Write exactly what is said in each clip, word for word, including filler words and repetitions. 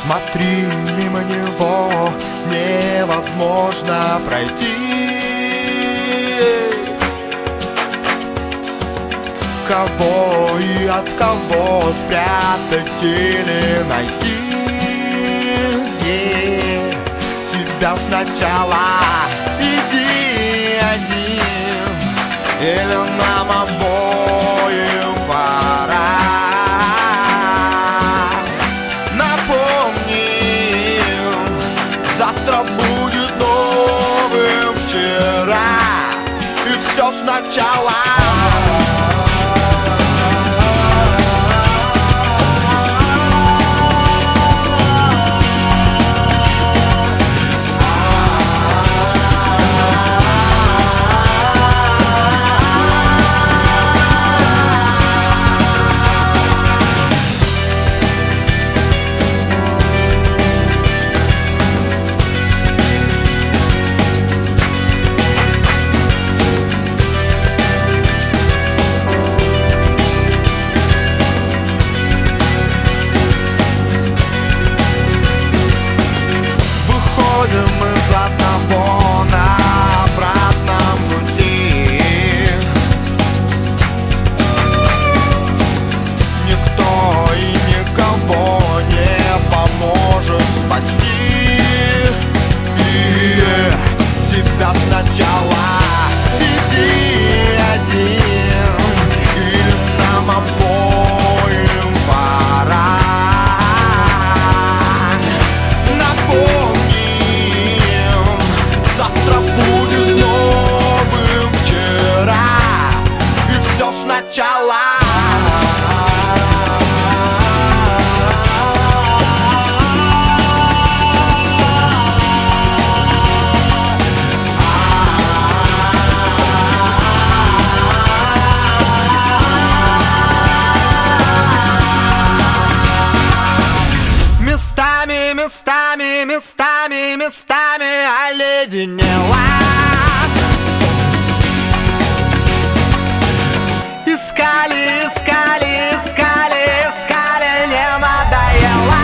Смотри, мимо него невозможно пройти. Кого и от кого спрятать или найти? Yeah. Себя сначала, иди один, или нам обоим пора. Напомним, завтра будет новым вчера, и все сначала. Мы из одного на обратном пути. Никто и никого не поможет спасти. И себя сначала, иди один, или нам обоим пора. Завтра будет новым вчера, и все сначала. Местами, местами, местами, местами оледенела. Искали, искали, искали, искали, не надоело.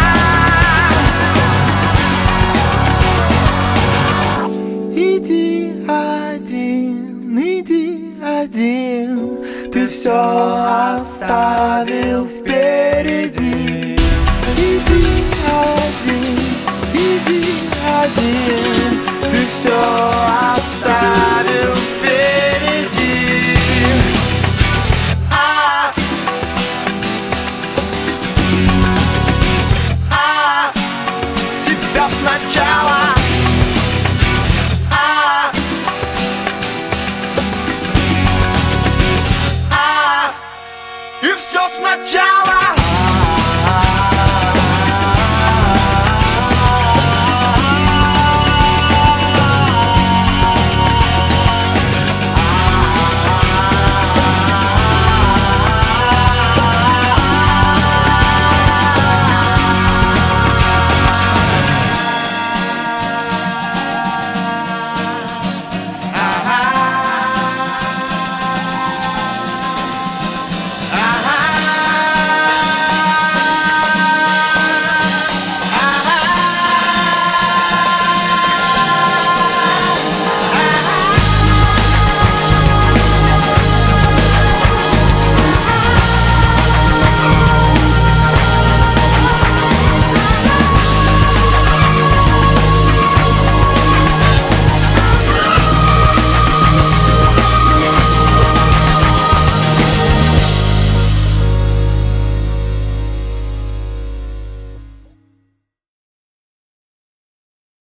Иди один, иди один, ты все оставил впереди. Иди один, иди один, ты все оставил впереди. А, а, себя сначала. А, а, и все сначала.